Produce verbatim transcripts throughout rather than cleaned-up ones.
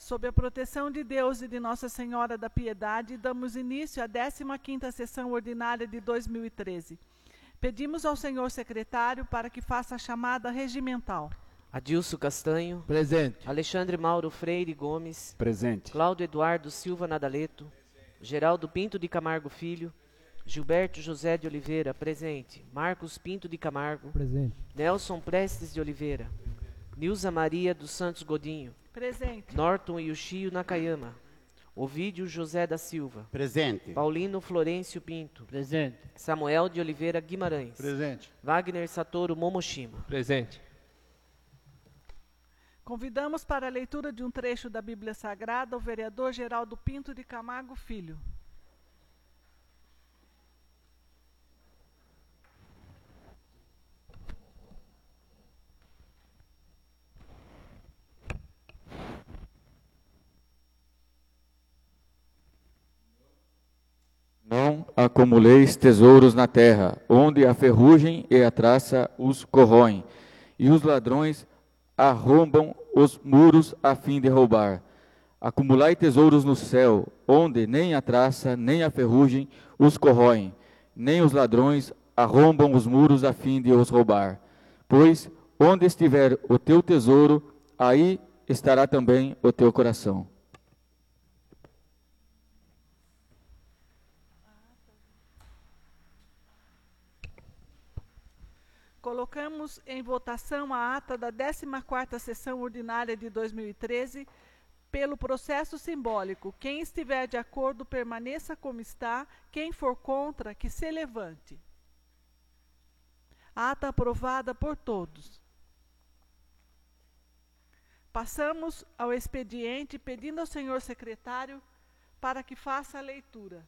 Sob a proteção de Deus e de Nossa Senhora da Piedade, damos início à décima quinta sessão ordinária de dois mil e treze. Pedimos ao senhor secretário para que faça a chamada regimental. Adilson Castanho. Presente. Alexandre Mauro Freire Gomes. Presente. Cláudio Eduardo Silva Nadaleto. Geraldo Pinto de Camargo Filho. Gilberto José de Oliveira. Presente. Marcos Pinto de Camargo. Presente. Nelson Prestes de Oliveira. Nilza Maria dos Santos Godinho. Presente. Norton Yushio Nakayama. Ovídio José da Silva. Presente. Paulino Florencio Pinto. Presente. Samuel de Oliveira Guimarães. Presente. Wagner Satoru Momoshima. Presente. Convidamos para a leitura de um trecho da Bíblia Sagrada o vereador Geraldo Pinto de Camargo Filho. Não acumuleis tesouros na terra, onde a ferrugem e a traça os corroem, e os ladrões arrombam os muros a fim de roubar. Acumulai tesouros no céu, onde nem a traça nem a ferrugem os corroem, nem os ladrões arrombam os muros a fim de os roubar. Pois onde estiver o teu tesouro, aí estará também o teu coração. Colocamos em votação a ata da décima quarta sessão ordinária de dois mil e treze pelo processo simbólico. Quem estiver de acordo, permaneça como está. Quem for contra, que se levante. Ata aprovada por todos. Passamos ao expediente, pedindo ao senhor secretário para que faça a leitura.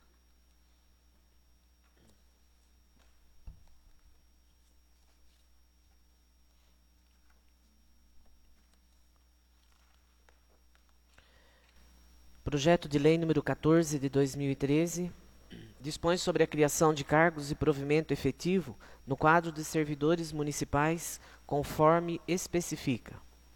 Projeto de Lei número quatorze de dois mil e treze dispõe sobre a criação de cargos e provimento efetivo no quadro de servidores municipais, conforme especifica.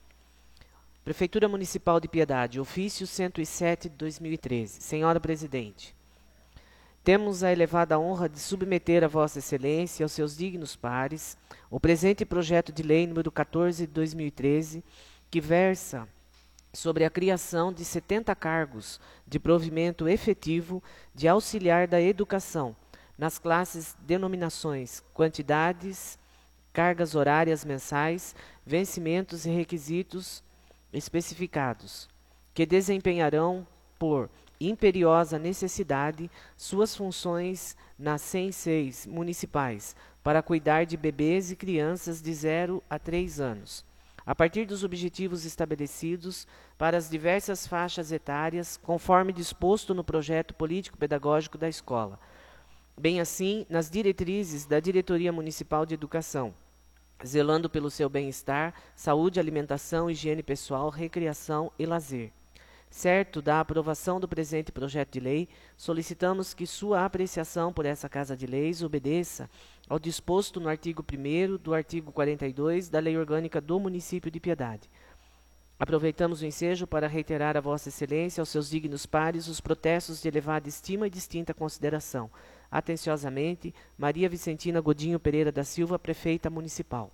Prefeitura Municipal de Piedade, ofício cento e sete de dois mil e treze. Senhora Presidente, temos a elevada honra de submeter a Vossa Excelência e aos seus dignos pares o presente projeto de lei número quatorze de dois mil e treze, que versa sobre a criação de setenta cargos de provimento efetivo de auxiliar da educação, nas classes denominações, quantidades, cargas horárias mensais, vencimentos e requisitos especificados, que desempenharão, por imperiosa necessidade, suas funções nas cem e seis municipais, para cuidar de bebês e crianças de zero a três anos, a partir dos objetivos estabelecidos para as diversas faixas etárias, conforme disposto no projeto político-pedagógico da escola, bem assim nas diretrizes da Diretoria Municipal de Educação, zelando pelo seu bem-estar, saúde, alimentação, higiene pessoal, recreação e lazer. Certo da aprovação do presente projeto de lei, solicitamos que sua apreciação por essa Casa de Leis obedeça ao disposto no artigo primeiro do artigo quarenta e dois da Lei Orgânica do Município de Piedade. Aproveitamos o ensejo para reiterar a Vossa Excelência, aos seus dignos pares, os protestos de elevada estima e distinta consideração. Atenciosamente, Maria Vicentina Godinho Pereira da Silva, Prefeita Municipal.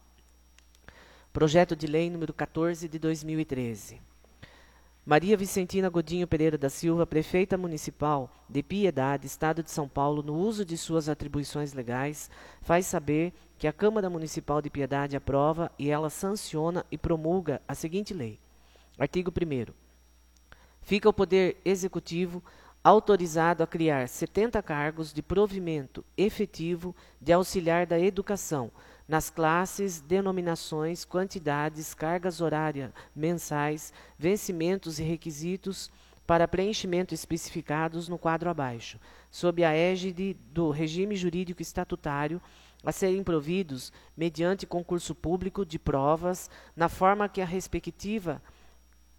Projeto de Lei número quatorze de dois mil e treze. Maria Vicentina Godinho Pereira da Silva, Prefeita Municipal de Piedade, Estado de São Paulo, no uso de suas atribuições legais, faz saber que a Câmara Municipal de Piedade aprova e ela sanciona e promulga a seguinte lei. Artigo primeiro. Fica o Poder Executivo autorizado a criar setenta cargos de provimento efetivo de auxiliar da educação, nas classes, denominações, quantidades, cargas horárias mensais, vencimentos e requisitos para preenchimento especificados no quadro abaixo, sob a égide do regime jurídico estatutário, a serem providos mediante concurso público de provas, na forma que a respectiva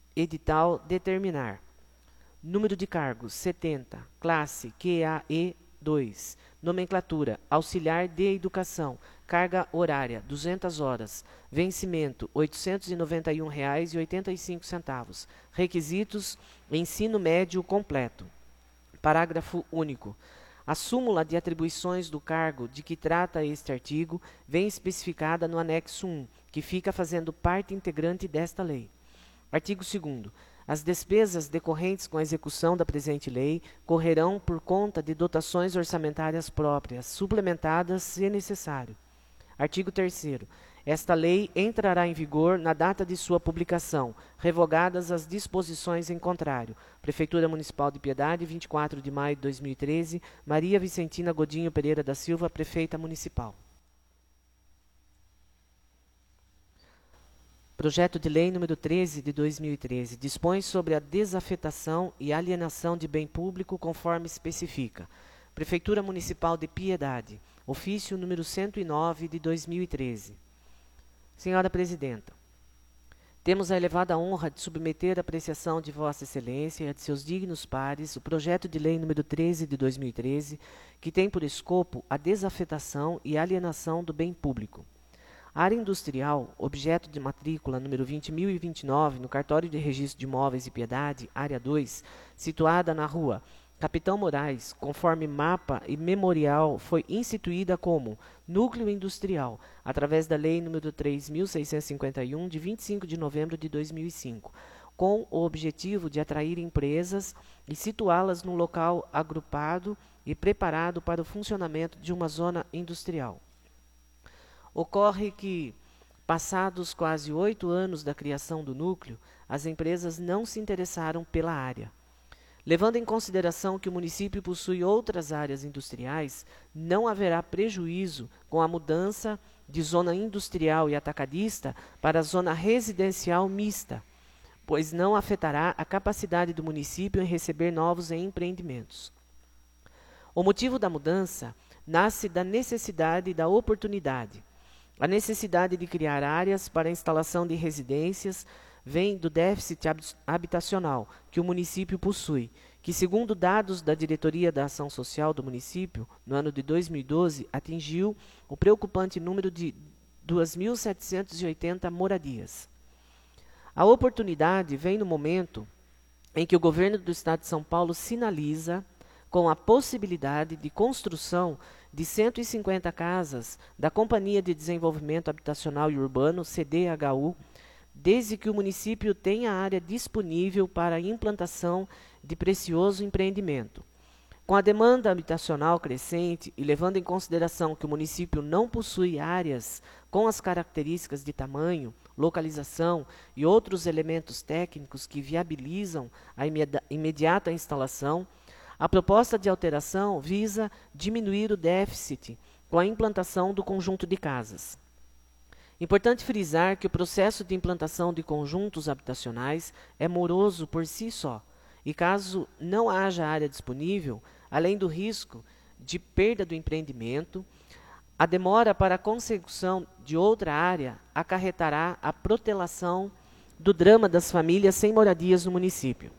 edital determinar. Número de cargos, setenta. Classe Q A E dois. Nomenclatura: auxiliar de educação. Carga horária: duzentas horas. Vencimento: oitocentos e noventa e um reais e oitenta e cinco centavos. Requisitos: ensino médio completo. Parágrafo único. A súmula de atribuições do cargo de que trata este artigo vem especificada no anexo um, que fica fazendo parte integrante desta lei. Artigo segundo. As despesas decorrentes com a execução da presente lei correrão por conta de dotações orçamentárias próprias, suplementadas se necessário. Artigo terceiro. Esta lei entrará em vigor na data de sua publicação, revogadas as disposições em contrário. Prefeitura Municipal de Piedade, vinte e quatro de maio de dois mil e treze, Maria Vicentina Godinho Pereira da Silva, Prefeita Municipal. Projeto de Lei número treze de dois mil e treze dispõe sobre a desafetação e alienação de bem público conforme especifica. Prefeitura Municipal de Piedade, ofício número cento e nove de dois mil e treze. Senhora Presidenta, temos a elevada honra de submeter à apreciação de Vossa Excelência e a de seus dignos pares o projeto de lei número treze de dois mil e treze, que tem por escopo a desafetação e alienação do bem público. A área industrial, objeto de matrícula número vinte mil e vinte e nove no Cartório de Registro de Imóveis de Piedade, área dois, situada na rua Capitão Moraes, conforme mapa e memorial, foi instituída como núcleo industrial, através da Lei número três mil seiscentos e cinquenta e um, de vinte e cinco de novembro de dois mil e cinco, com o objetivo de atrair empresas e situá-las num local agrupado e preparado para o funcionamento de uma zona industrial. Ocorre que, passados quase oito anos da criação do núcleo, as empresas não se interessaram pela área. Levando em consideração que o município possui outras áreas industriais, não haverá prejuízo com a mudança de zona industrial e atacadista para a zona residencial mista, pois não afetará a capacidade do município em receber novos empreendimentos. O motivo da mudança nasce da necessidade e da oportunidade. A necessidade de criar áreas para a instalação de residências vem do déficit habitacional que o município possui, que, segundo dados da Diretoria da Ação Social do município, no ano de dois mil e doze, atingiu o preocupante número de duas mil setecentas e oitenta moradias. A oportunidade vem no momento em que o governo do Estado de São Paulo sinaliza com a possibilidade de construção de cento e cinquenta casas da Companhia de Desenvolvimento Habitacional e Urbano, C D H U, desde que o município tenha área disponível para a implantação de precioso empreendimento. Com a demanda habitacional crescente e levando em consideração que o município não possui áreas com as características de tamanho, localização e outros elementos técnicos que viabilizam a imediata instalação, a proposta de alteração visa diminuir o déficit com a implantação do conjunto de casas. Importante frisar que o processo de implantação de conjuntos habitacionais é moroso por si só, e caso não haja área disponível, além do risco de perda do empreendimento, a demora para a consecução de outra área acarretará a protelação do drama das famílias sem moradias no município.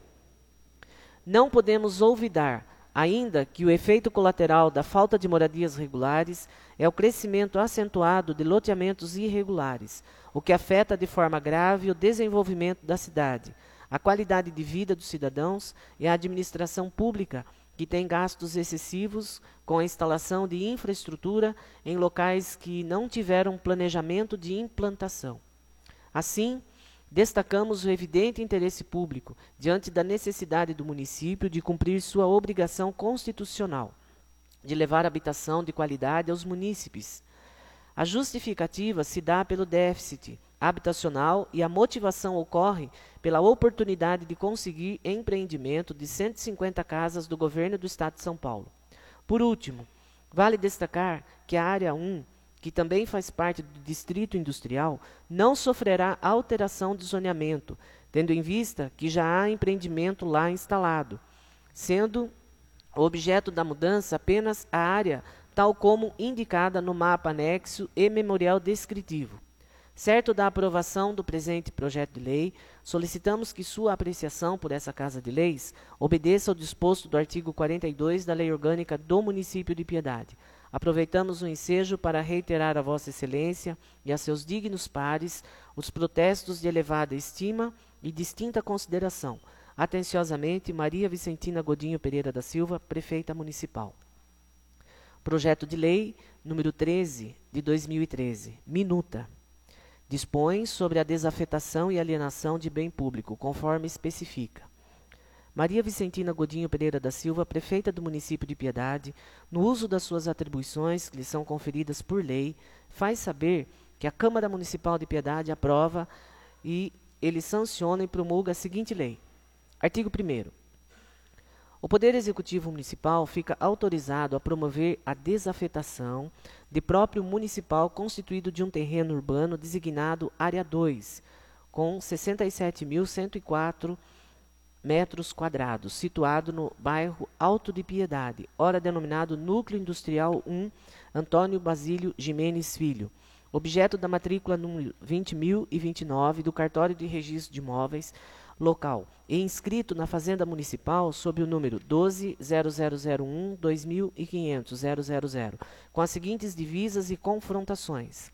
Não podemos olvidar ainda que o efeito colateral da falta de moradias regulares é o crescimento acentuado de loteamentos irregulares, o que afeta de forma grave o desenvolvimento da cidade, a qualidade de vida dos cidadãos e a administração pública, que tem gastos excessivos com a instalação de infraestrutura em locais que não tiveram planejamento de implantação. Assim, destacamos o evidente interesse público diante da necessidade do município de cumprir sua obrigação constitucional de levar habitação de qualidade aos munícipes. A justificativa se dá pelo déficit habitacional e a motivação ocorre pela oportunidade de conseguir empreendimento de cento e cinquenta casas do governo do Estado de São Paulo. Por último, vale destacar que a área um, que também faz parte do Distrito Industrial, não sofrerá alteração de zoneamento, tendo em vista que já há empreendimento lá instalado, sendo o objeto da mudança apenas a área, tal como indicada no mapa anexo e memorial descritivo. Certo da aprovação do presente projeto de lei, solicitamos que sua apreciação por essa Casa de Leis obedeça ao disposto do artigo quarenta e dois da Lei Orgânica do Município de Piedade. Aproveitamos o ensejo para reiterar a Vossa Excelência e a seus dignos pares os protestos de elevada estima e distinta consideração. Atenciosamente, Maria Vicentina Godinho Pereira da Silva, Prefeita Municipal. Projeto de Lei número treze, de dois mil e treze. Minuta. Dispõe sobre a desafetação e alienação de bem público, conforme especifica. Maria Vicentina Godinho Pereira da Silva, Prefeita do Município de Piedade, no uso das suas atribuições que lhe são conferidas por lei, faz saber que a Câmara Municipal de Piedade aprova e ele sanciona e promulga a seguinte lei. Artigo primeiro. O Poder Executivo Municipal fica autorizado a promover a desafetação de próprio municipal constituído de um terreno urbano designado Área dois, com sessenta e sete mil cento e quatro metros quadrados, situado no bairro Alto de Piedade, ora denominado Núcleo Industrial um, Antônio Basílio Jimenez Filho, objeto da matrícula número vinte mil e vinte e nove do Cartório de Registro de Imóveis local e inscrito na Fazenda Municipal sob o número doze zero zero zero um dois mil e quinhentos zero zero zero, com as seguintes divisas e confrontações.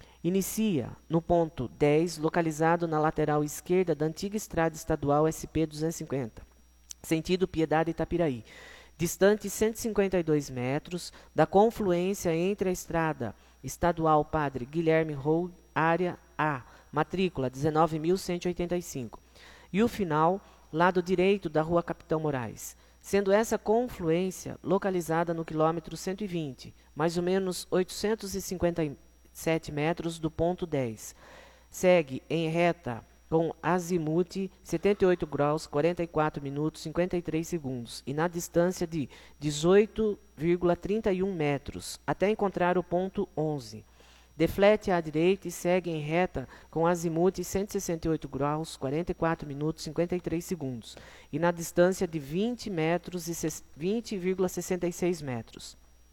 Inicia no ponto dez, localizado na lateral esquerda da antiga estrada estadual S P duzentos e cinquenta, sentido Piedade Itapiraí, distante cento e cinquenta e dois metros da confluência entre a estrada estadual Padre Guilherme Roux, área A, matrícula dezenove mil cento e oitenta e cinco, e o final, lado direito da Rua Capitão Moraes, sendo essa confluência localizada no quilômetro cento e vinte, mais ou menos oitocentos e cinquenta e sete metros do ponto dez. Segue em reta com azimute setenta e oito graus, quarenta e quatro minutos, cinquenta e três segundos e na distância de dezoito vírgula trinta e um metros, até encontrar o ponto onze. Deflete à direita e segue em reta com azimute cento e sessenta e oito graus, quarenta e quatro minutos, cinquenta e três segundos e na distância de vinte metros e vinte vírgula sessenta e seis metros,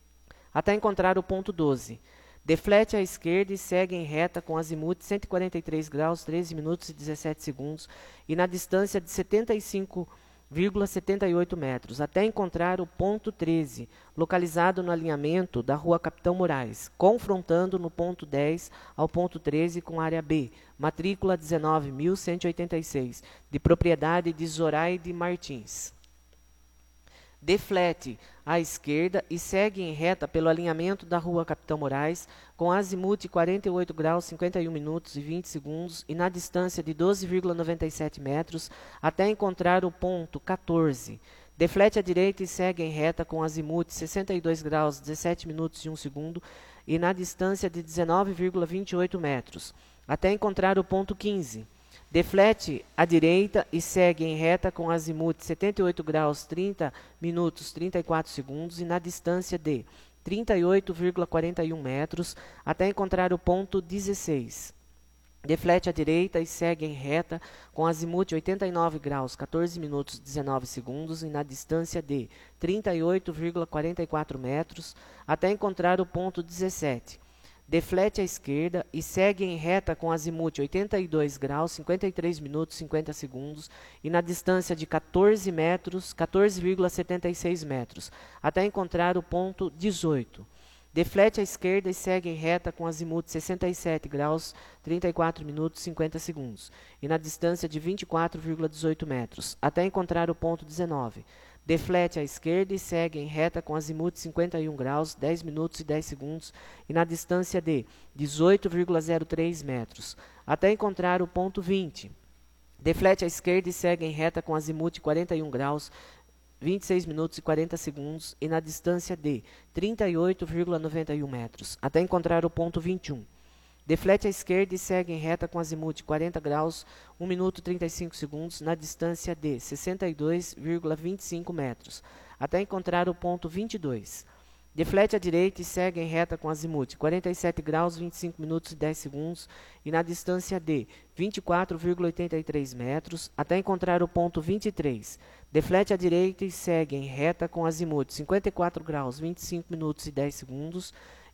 até encontrar o ponto doze. Deflete à esquerda e segue em reta com azimute cento e quarenta e três graus, treze minutos e dezessete segundos e na distância de setenta e cinco vírgula setenta e oito metros, até encontrar o ponto treze, localizado no alinhamento da Rua Capitão Moraes, confrontando no ponto dez ao ponto treze com área B, matrícula dezenove mil cento e oitenta e seis, de propriedade de Zoraide Martins. Deflete à esquerda e segue em reta pelo alinhamento da Rua Capitão Moraes, com azimute quarenta e oito graus, cinquenta e um minutos e vinte segundos e na distância de doze vírgula noventa e sete metros, até encontrar o ponto quatorze. Deflete à direita e segue em reta com azimute sessenta e dois graus, dezessete minutos e um segundo e na distância de dezenove vírgula vinte e oito metros, até encontrar o ponto quinze. Deflete à direita e segue em reta com azimute setenta e oito graus, trinta minutos, trinta e quatro segundos e na distância de trinta e oito vírgula quarenta e um metros, até encontrar o ponto dezesseis. Deflete à direita e segue em reta com azimute oitenta e nove graus, quatorze minutos, dezenove segundos e na distância de trinta e oito vírgula quarenta e quatro metros, até encontrar o ponto dezessete. Deflete à esquerda e segue em reta com azimute oitenta e dois graus, cinquenta e três minutos, cinquenta segundos e na distância de quatorze metros, quatorze vírgula setenta e seis metros, até encontrar o ponto dezoito. Deflete à esquerda e segue em reta com azimute sessenta e sete graus, trinta e quatro minutos, cinquenta segundos e na distância de vinte e quatro vírgula dezoito metros, até encontrar o ponto dezenove. Deflete à esquerda e segue em reta com azimute cinquenta e um graus, dez minutos e dez segundos e na distância de dezoito vírgula zero três metros, até encontrar o ponto vinte. Deflete à esquerda e segue em reta com azimute quarenta e um graus, vinte e seis minutos e quarenta segundos e na distância de trinta e oito vírgula noventa e um metros, até encontrar o ponto vinte e um. Deflete à esquerda e segue em reta com azimute quarenta graus, um minuto e trinta e cinco segundos, na distância de sessenta e dois vírgula vinte e cinco metros, até encontrar o ponto vinte e dois. Deflete à direita e segue em reta com azimute quarenta e sete graus, vinte e cinco minutos e dez segundos, e na distância de vinte e quatro vírgula oitenta e três metros, até encontrar o ponto vinte e três. Deflete à direita e segue em reta com azimute cinquenta e quatro graus, vinte e cinco minutos e dez segundos,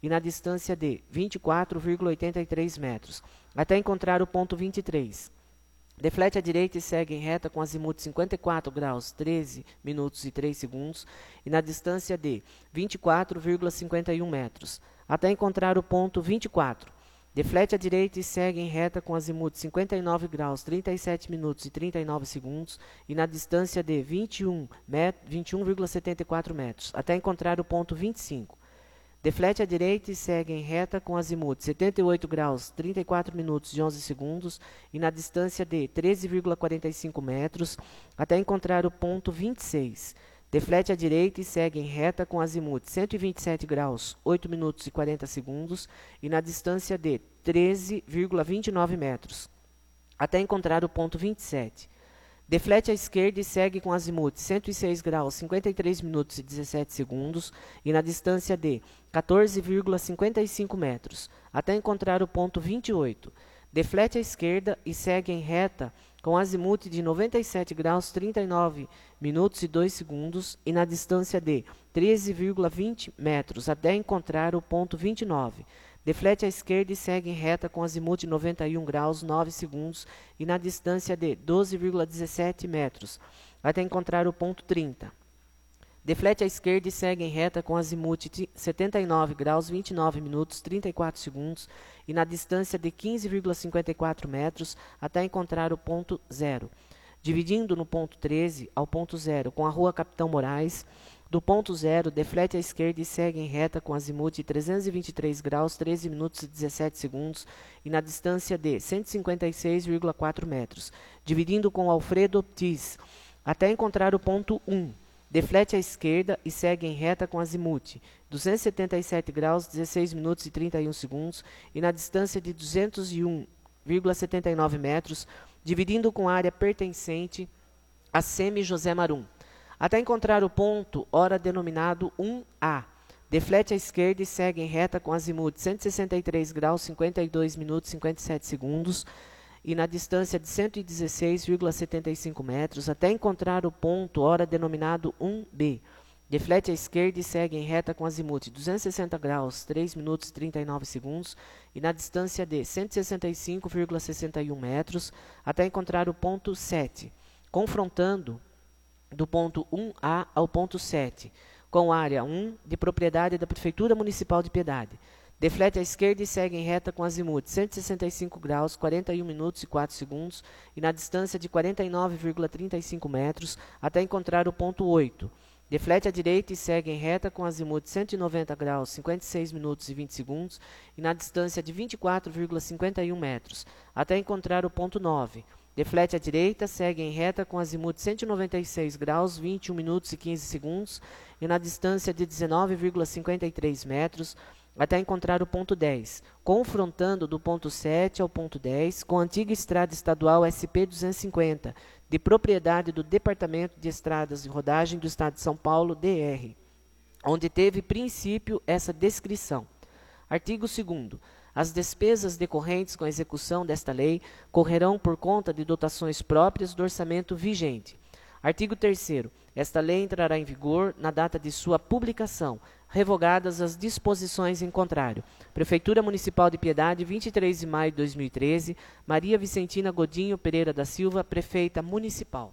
e na distância de vinte e quatro vírgula oitenta e três metros, até encontrar o ponto vinte e três. Deflete à direita e segue em reta com azimuth cinquenta e quatro graus, treze minutos e três segundos, e na distância de vinte e quatro vírgula cinquenta e um metros, até encontrar o ponto vinte e quatro. Deflete à direita e segue em reta com azimuth cinquenta e nove graus, trinta e sete minutos e trinta e nove segundos, e na distância de vinte e um vírgula setenta e quatro metros, até encontrar o ponto vinte e cinco. Deflete à direita e segue em reta com azimuth setenta e oito graus, trinta e quatro minutos e onze segundos, e na distância de treze vírgula quarenta e cinco metros, até encontrar o ponto vinte e seis. Deflete à direita e segue em reta com azimuth cento e vinte e sete graus, oito minutos e quarenta segundos, e na distância de treze vírgula vinte e nove metros, até encontrar o ponto vinte e sete. Deflete à esquerda e segue com azimuth cento e seis graus, cinquenta e três minutos e dezessete segundos, e na distância de quatorze vírgula cinquenta e cinco metros, até encontrar o ponto vinte e oito. Deflete à esquerda e segue em reta com azimuth de noventa e sete graus, trinta e nove minutos e dois segundos, e na distância de treze vírgula vinte metros, até encontrar o ponto vinte e nove. Deflete à esquerda e segue em reta com azimuth de noventa e um graus, nove segundos, e na distância de doze vírgula dezessete metros, até encontrar o ponto trinta. Deflete à esquerda e segue em reta com azimuth de setenta e nove graus, vinte e nove minutos, trinta e quatro segundos, e na distância de quinze vírgula cinquenta e quatro metros, até encontrar o ponto zero. Dividindo no ponto treze ao ponto zero com a rua Capitão Moraes, do ponto zero, deflete à esquerda e segue em reta com azimuth de trezentos e vinte e três graus, treze minutos e dezessete segundos, e na distância de cento e cinquenta e seis vírgula quatro metros. Dividindo com Alfredo Ortiz, até encontrar o ponto um. Deflete à esquerda e segue em reta com azimuth duzentos e setenta e sete graus, dezesseis minutos e trinta e um segundos, e na distância de duzentos e um vírgula setenta e nove metros, dividindo com a área pertencente a Semi José Marum, até encontrar o ponto hora denominado um A. Deflete à esquerda e segue em reta com azimuth cento e sessenta e três graus, cinquenta e dois minutos e cinquenta e sete segundos, e na distância de cento e dezesseis vírgula setenta e cinco metros, até encontrar o ponto hora denominado um B. Deflete à esquerda e segue em reta com azimuth duzentos e sessenta graus, três minutos e trinta e nove segundos, e na distância de cento e sessenta e cinco vírgula sessenta e um metros, até encontrar o ponto sete, confrontando do ponto um A ao ponto sete, com área um de propriedade da Prefeitura Municipal de Piedade. Deflete à esquerda e segue em reta com azimuth cento e sessenta e cinco graus, quarenta e um minutos e quatro segundos, e na distância de quarenta e nove vírgula trinta e cinco metros, até encontrar o ponto oito. Deflete à direita e segue em reta com azimuth cento e noventa graus, cinquenta e seis minutos e vinte segundos, e na distância de vinte e quatro vírgula cinquenta e um metros, até encontrar o ponto nove. Deflete à direita, segue em reta com azimuth cento e noventa e seis graus, vinte e um minutos e quinze segundos, e na distância de dezenove vírgula cinquenta e três metros, até encontrar o ponto dez, confrontando do ponto sete ao ponto dez com a antiga estrada estadual S P duzentos e cinquenta, de propriedade do Departamento de Estradas de Rodagem do Estado de São Paulo, D R, onde teve princípio essa descrição. Artigo segundo. As despesas decorrentes com a execução desta lei correrão por conta de dotações próprias do orçamento vigente. Artigo terceiro. Esta lei entrará em vigor na data de sua publicação, revogadas as disposições em contrário. Prefeitura Municipal de Piedade, vinte e três de maio de dois mil e treze, Maria Vicentina Godinho Pereira da Silva, Prefeita Municipal.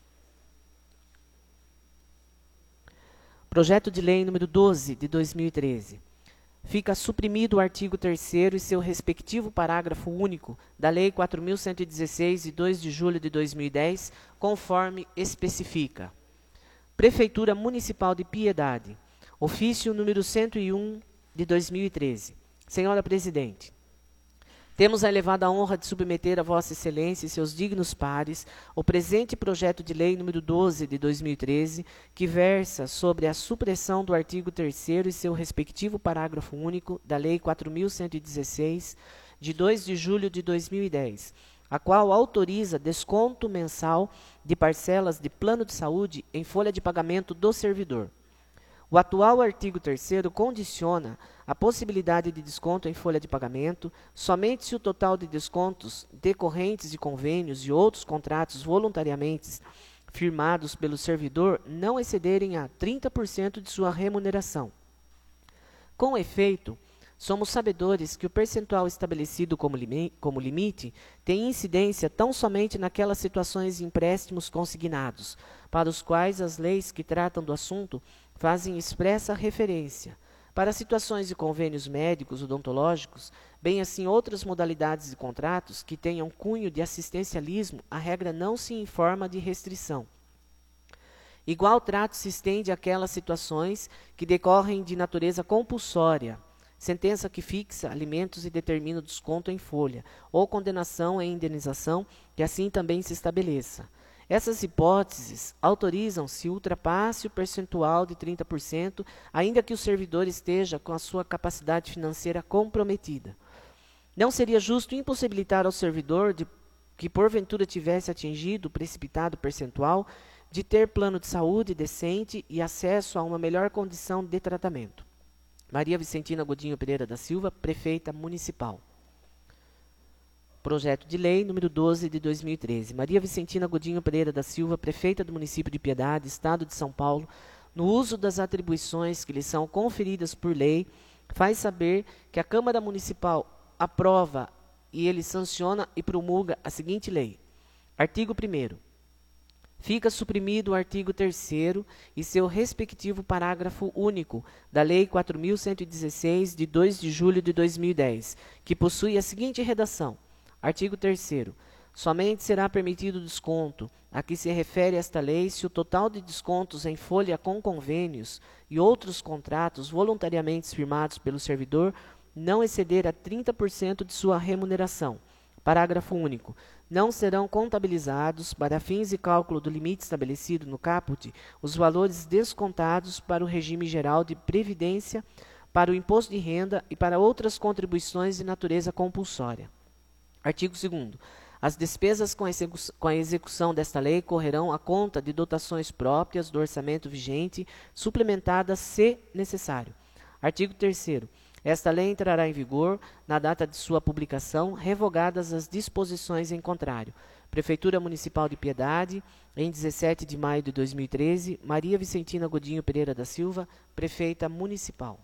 Projeto de Lei número doze, de dois mil e treze. Fica suprimido o artigo terceiro e seu respectivo parágrafo único da Lei quatro mil cento e dezesseis, de dois de julho de dois mil e dez, conforme especifica. Prefeitura Municipal de Piedade. Ofício número cento e um, de dois mil e treze. Senhora Presidente, temos a elevada honra de submeter a Vossa Excelência e seus dignos pares o presente projeto de lei número doze, de dois mil e treze, que versa sobre a supressão do artigo terceiro e seu respectivo parágrafo único da Lei quatro mil cento e dezesseis, de dois de julho de dois mil e dez, a qual autoriza desconto mensal de parcelas de plano de saúde em folha de pagamento do servidor. O atual artigo terceiro condiciona a possibilidade de desconto em folha de pagamento somente se o total de descontos decorrentes de convênios e outros contratos voluntariamente firmados pelo servidor não excederem a trinta por cento de sua remuneração. Com efeito, Somos sabedores que o percentual estabelecido como, limi como limite tem incidência tão somente naquelas situações de empréstimos consignados, para os quais as leis que tratam do assunto fazem expressa referência. Para situações de convênios médicos odontológicos, bem assim outras modalidades de contratos que tenham cunho de assistencialismo, a regra não se informa de restrição. Igual trato se estende àquelas situações que decorrem de natureza compulsória, sentença que fixa alimentos e determina o desconto em folha, ou condenação em indenização, que assim também se estabeleça. Essas hipóteses autorizam se ultrapasse o percentual de trinta por cento, ainda que o servidor esteja com a sua capacidade financeira comprometida. Não seria justo impossibilitar ao servidor de, que porventura tivesse atingido o precipitado percentual de ter plano de saúde decente e acesso a uma melhor condição de tratamento. Maria Vicentina Godinho Pereira da Silva, Prefeita Municipal. Projeto de Lei número doze de dois mil e treze. Maria Vicentina Godinho Pereira da Silva, Prefeita do Município de Piedade, Estado de São Paulo, no uso das atribuições que lhe são conferidas por lei, faz saber que a Câmara Municipal aprova e ele sanciona e promulga a seguinte lei. Artigo primeiro. Fica suprimido o artigo terceiro e seu respectivo parágrafo único da Lei quatro mil cento e dezesseis, de dois de julho de dois mil e dez, que possui a seguinte redação. Artigo terceiro. Somente será permitido desconto a que se refere esta lei se o total de descontos em folha com convênios e outros contratos voluntariamente firmados pelo servidor não exceder a trinta por cento de sua remuneração. Parágrafo único. Não serão contabilizados, para fins de cálculo do limite estabelecido no caput, os valores descontados para o regime geral de previdência, para o imposto de renda e para outras contribuições de natureza compulsória. Artigo segundo. As despesas com a, com a execução desta lei correrão à conta de dotações próprias do orçamento vigente, suplementadas se necessário. Artigo terceiro. Esta lei entrará em vigor na data de sua publicação, revogadas as disposições em contrário. Prefeitura Municipal de Piedade, em dezessete de maio de dois mil e treze, Maria Vicentina Godinho Pereira da Silva, Prefeita Municipal.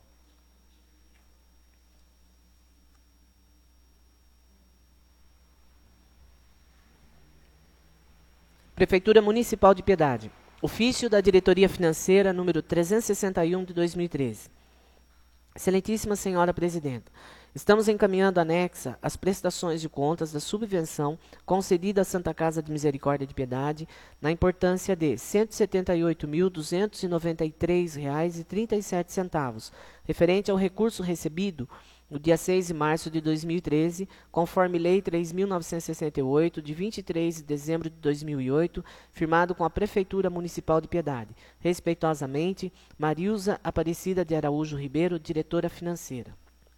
Prefeitura Municipal de Piedade. Ofício da Diretoria Financeira, número trezentos e sessenta e um, de dois mil e treze. Excelentíssima Senhora Presidenta, estamos encaminhando anexa as prestações de contas da subvenção concedida à Santa Casa de Misericórdia de Piedade na importância de cento e setenta e oito mil, duzentos e noventa e três reais e trinta e sete centavos, referente ao recurso recebido no dia seis de março de dois mil e treze, conforme Lei três mil novecentos e sessenta e oito, de vinte e três de dezembro de dois mil e oito, firmado com a Prefeitura Municipal de Piedade. Respeitosamente, Marilza Aparecida de Araújo Ribeiro, Diretora Financeira.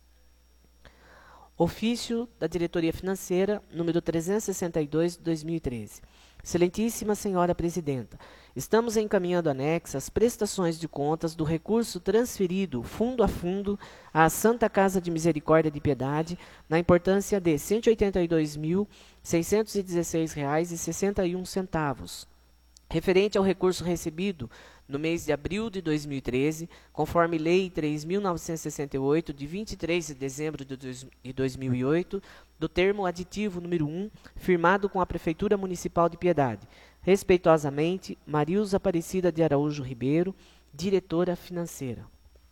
Ofício da Diretoria Financeira, número trezentos e sessenta e dois, de dois mil e treze. Excelentíssima Senhora Presidenta, estamos encaminhando anexa as prestações de contas do recurso transferido fundo a fundo à Santa Casa de Misericórdia de Piedade na importância de cento e oitenta e dois mil, seiscentos e dezesseis reais e sessenta e um centavos, referente ao recurso recebido no mês de abril de dois mil e treze, conforme Lei três mil novecentos e sessenta e oito, de vinte e três de dezembro de dois mil e oito, do termo aditivo número um, firmado com a Prefeitura Municipal de Piedade. Respeitosamente, Marilza Aparecida de Araújo Ribeiro, Diretora Financeira.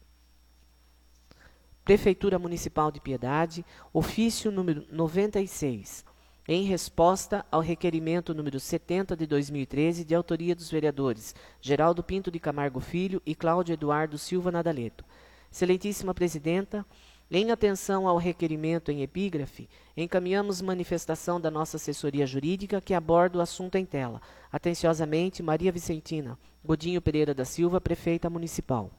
Prefeitura Municipal de Piedade, ofício número noventa e seis. Em resposta ao requerimento número setenta de dois mil e treze, de autoria dos vereadores Geraldo Pinto de Camargo Filho e Cláudio Eduardo Silva Nadaleto. Excelentíssima Presidenta, em atenção ao requerimento em epígrafe, encaminhamos manifestação da nossa assessoria jurídica que aborda o assunto em tela. Atenciosamente, Maria Vicentina Godinho Pereira da Silva, Prefeita Municipal.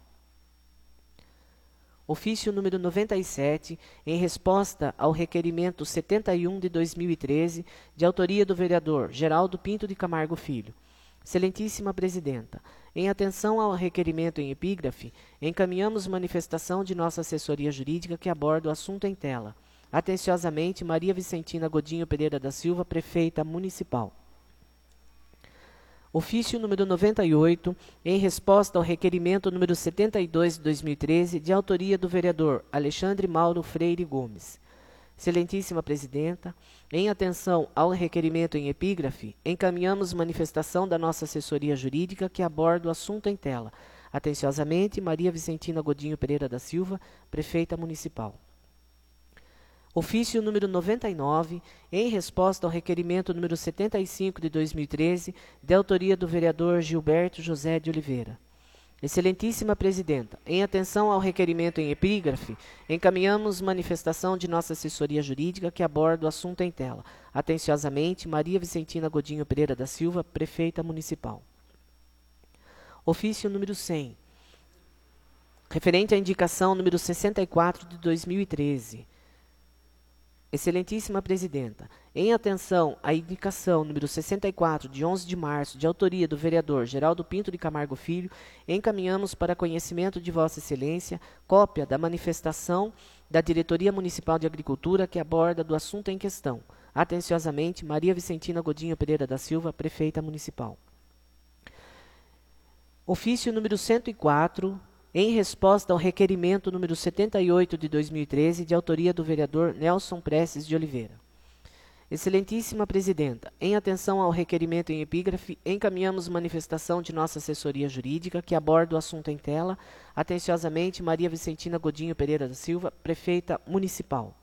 Ofício número noventa e sete, em resposta ao requerimento setenta e um de dois mil e treze, de autoria do vereador Geraldo Pinto de Camargo Filho. Excelentíssima Presidenta, em atenção ao requerimento em epígrafe, encaminhamos manifestação de nossa assessoria jurídica que aborda o assunto em tela. Atenciosamente, Maria Vicentina Godinho Pereira da Silva, Prefeita Municipal. Ofício número noventa e oito, em resposta ao requerimento número setenta e dois de dois mil e treze, de autoria do vereador Alexandre Mauro Freire Gomes. Excelentíssima Presidenta, em atenção ao requerimento em epígrafe, encaminhamos manifestação da nossa assessoria jurídica que aborda o assunto em tela. Atenciosamente, Maria Vicentina Godinho Pereira da Silva, Prefeita Municipal. Ofício número noventa e nove, em resposta ao requerimento número setenta e cinco de dois mil e treze, de autoria do vereador Gilberto José de Oliveira. Excelentíssima Presidenta, em atenção ao requerimento em epígrafe, encaminhamos manifestação de nossa assessoria jurídica que aborda o assunto em tela. Atenciosamente, Maria Vicentina Godinho Pereira da Silva, Prefeita Municipal. Ofício número cem, referente à indicação número sessenta e quatro de dois mil e treze. Excelentíssima Presidenta, em atenção à indicação número sessenta e quatro, de onze de março, de autoria do vereador Geraldo Pinto de Camargo Filho, encaminhamos para conhecimento de Vossa Excelência cópia da manifestação da Diretoria Municipal de Agricultura que aborda do assunto em questão. Atenciosamente, Maria Vicentina Godinho Pereira da Silva, Prefeita Municipal. Ofício número cento e quatro, em resposta ao requerimento número setenta e oito de dois mil e treze, de autoria do vereador Nelson Prestes de Oliveira. Excelentíssima Presidenta, em atenção ao requerimento em epígrafe, encaminhamos manifestação de nossa assessoria jurídica que aborda o assunto em tela. Atenciosamente, Maria Vicentina Godinho Pereira da Silva, Prefeita Municipal.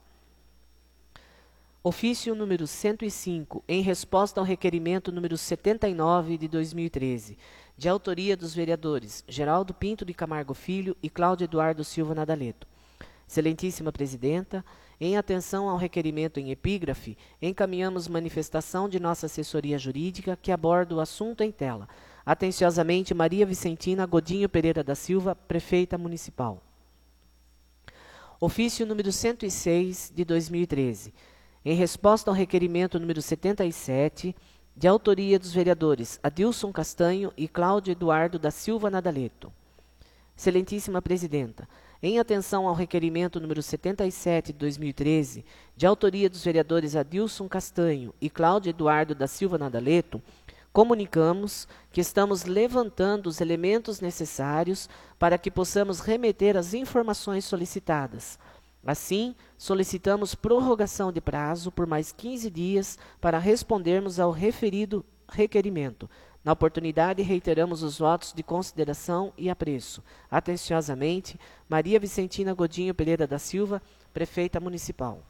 Ofício número cento e cinco, em resposta ao requerimento número setenta e nove de dois mil e treze, de autoria dos vereadores Geraldo Pinto de Camargo Filho e Cláudio Eduardo Silva Nadaleto. Excelentíssima Presidenta, em atenção ao requerimento em epígrafe, encaminhamos manifestação de nossa assessoria jurídica que aborda o assunto em tela. Atenciosamente, Maria Vicentina Godinho Pereira da Silva, Prefeita Municipal. Ofício número cento e seis de dois mil e treze, em resposta ao requerimento número setenta e sete, de autoria dos vereadores Adilson Castanho e Cláudio Eduardo da Silva Nadaleto. Excelentíssima Presidenta, em atenção ao requerimento número setenta e sete de dois mil e treze, de autoria dos vereadores Adilson Castanho e Cláudio Eduardo da Silva Nadaleto, comunicamos que estamos levantando os elementos necessários para que possamos remeter as informações solicitadas. Assim, solicitamos prorrogação de prazo por mais quinze dias para respondermos ao referido requerimento. Na oportunidade, reiteramos os votos de consideração e apreço. Atenciosamente, Maria Vicentina Godinho Pereira da Silva, Prefeita Municipal.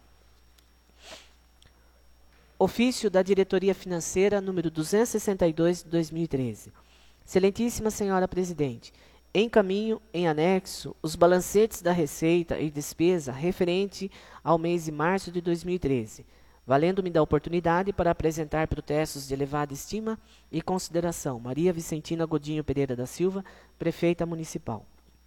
Ofício da Diretoria Financeira, número duzentos e sessenta e dois, de dois mil e treze. Excelentíssima Senhora Presidente, encaminho em anexo os balancetes da receita e despesa referente ao mês de março de dois mil e treze, valendo-me da oportunidade para apresentar protestos de elevada estima e consideração. Maria Vicentina Godinho Pereira da Silva, Prefeita Municipal.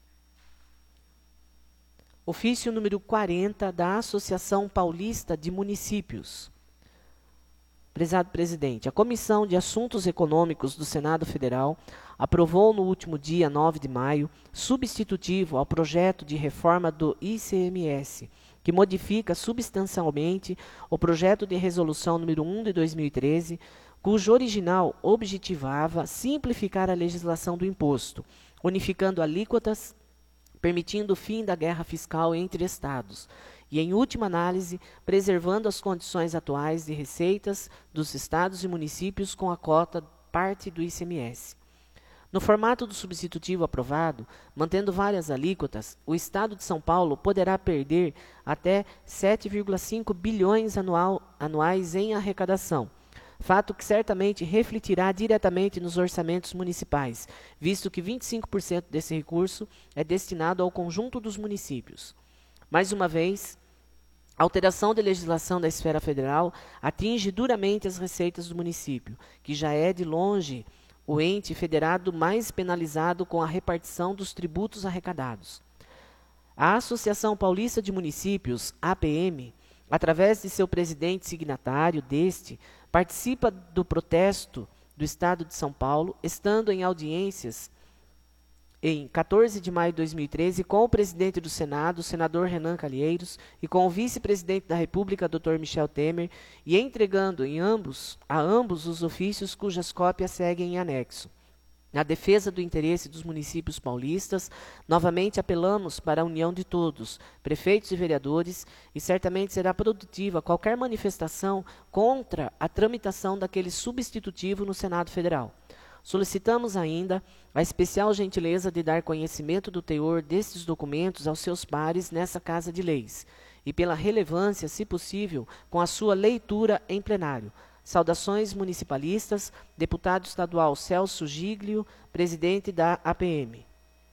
Ofício número quarenta da Associação Paulista de Municípios. Prezado Presidente, a Comissão de Assuntos Econômicos do Senado Federal aprovou no último dia nove de maio, substitutivo ao projeto de reforma do I C M S, que modifica substancialmente o projeto de resolução número um de dois mil e treze, cujo original objetivava simplificar a legislação do imposto, unificando alíquotas, permitindo o fim da guerra fiscal entre estados, e, em última análise, preservando as condições atuais de receitas dos estados e municípios com a cota parte do I C M S. No formato do substitutivo aprovado, mantendo várias alíquotas, o Estado de São Paulo poderá perder até sete vírgula cinco bilhões anual, anuais em arrecadação, fato que certamente refletirá diretamente nos orçamentos municipais, visto que vinte e cinco por cento desse recurso é destinado ao conjunto dos municípios. Mais uma vez, a alteração de legislação da esfera federal atinge duramente as receitas do município, que já é, de longe, o ente federado mais penalizado com a repartição dos tributos arrecadados. A Associação Paulista de Municípios, A P M, através de seu presidente signatário deste, participa do protesto do Estado de São Paulo, estando em audiências em quatorze de maio de dois mil e treze, com o presidente do Senado, o senador Renan Calheiros, e com o vice-presidente da República, doutor Michel Temer, e entregando em ambos, a ambos os ofícios cujas cópias seguem em anexo. Na defesa do interesse dos municípios paulistas, novamente apelamos para a união de todos, prefeitos e vereadores, e certamente será produtiva qualquer manifestação contra a tramitação daquele substitutivo no Senado Federal. Solicitamos ainda a especial gentileza de dar conhecimento do teor destes documentos aos seus pares nessa Casa de Leis, e pela relevância, se possível, com a sua leitura em plenário. Saudações municipalistas, deputado estadual Celso Giglio, presidente da A P M.